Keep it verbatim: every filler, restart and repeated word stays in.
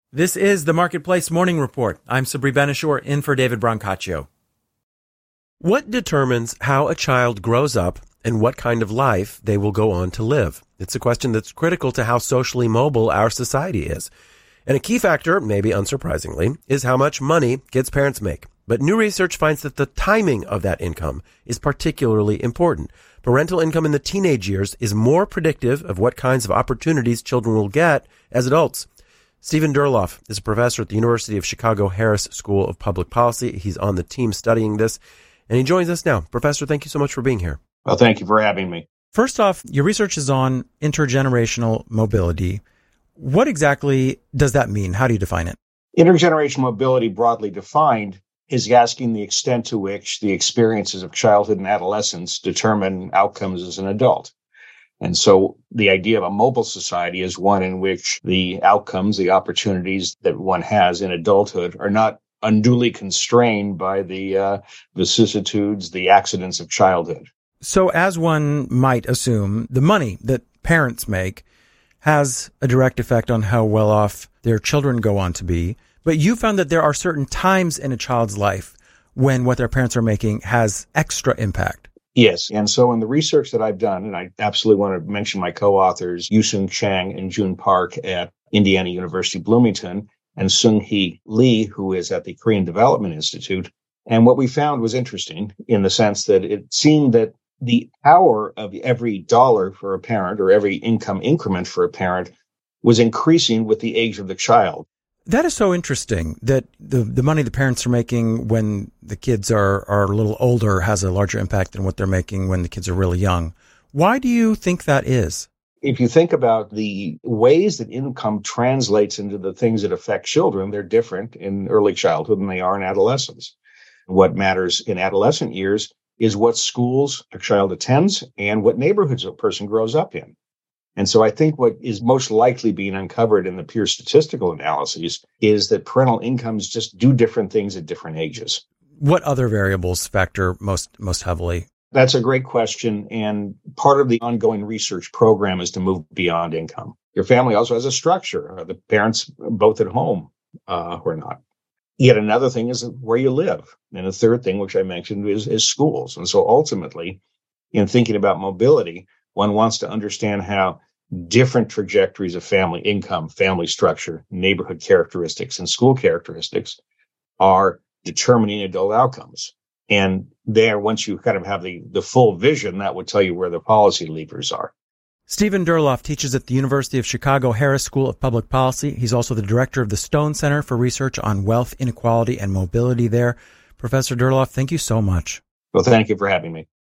This is the Marketplace Morning Report. I'm Sabri Ben-Achour, in for David Brancaccio. What determines how a child grows up and what kind of life they will go on to live? It's a question that's critical to how socially mobile our society is. And a key factor, maybe unsurprisingly, is how much money kids' parents make. But new research finds that the timing of that income is particularly important. Parental income in the teenage years is more predictive of what kinds of opportunities children will get as adults. Stephen Durloff is a professor at the University of Chicago Harris School of Public Policy. He's on the team studying this, and he joins us now. Professor, thank you so much for being here. Well, thank you for having me. First off, your research is on intergenerational mobility. What exactly does that mean? How do you define it? Intergenerational mobility, broadly defined, is asking the extent to which the experiences of childhood and adolescence determine outcomes as an adult. And so the idea of a mobile society is one in which the outcomes, the opportunities that one has in adulthood are not unduly constrained by the uh, vicissitudes, the accidents of childhood. So as one might assume, the money that parents make has a direct effect on how well off their children go on to be. But you found that there are certain times in a child's life when what their parents are making has extra impact. Yes. And so in the research that I've done, and I absolutely want to mention my co-authors, Yoosung Chang and June Park at Indiana University Bloomington, and Seung-Hee Lee, who is at the Korean Development Institute. And what we found was interesting in the sense that it seemed that the power of every dollar for a parent or every income increment for a parent was increasing with the age of the child. That is so interesting that the the money the parents are making when the kids are, are a little older has a larger impact than what they're making when the kids are really young. Why do you think that is? If you think about the ways that income translates into the things that affect children, they're different in early childhood than they are in adolescence. What matters in adolescent years is what schools a child attends and what neighborhoods a person grows up in. And so I think what is most likely being uncovered in the pure statistical analyses is that parental incomes just do different things at different ages. What other variables factor most most heavily? That's a great question. And part of the ongoing research program is to move beyond income. Your family also has a structure. Are the parents both at home uh, or not? Yet another thing is where you live. And a third thing, which I mentioned, is, is schools. And so ultimately, in thinking about mobility, one wants to understand how different trajectories of family income, family structure, neighborhood characteristics, and school characteristics are determining adult outcomes. And there, once you kind of have the, the full vision, that would tell you where the policy levers are. Stephen Durloff teaches at the University of Chicago Harris School of Public Policy. He's also the director of the Stone Center for Research on Wealth Inequality and Mobility there. Professor Durloff, thank you so much. Well, thank you for having me.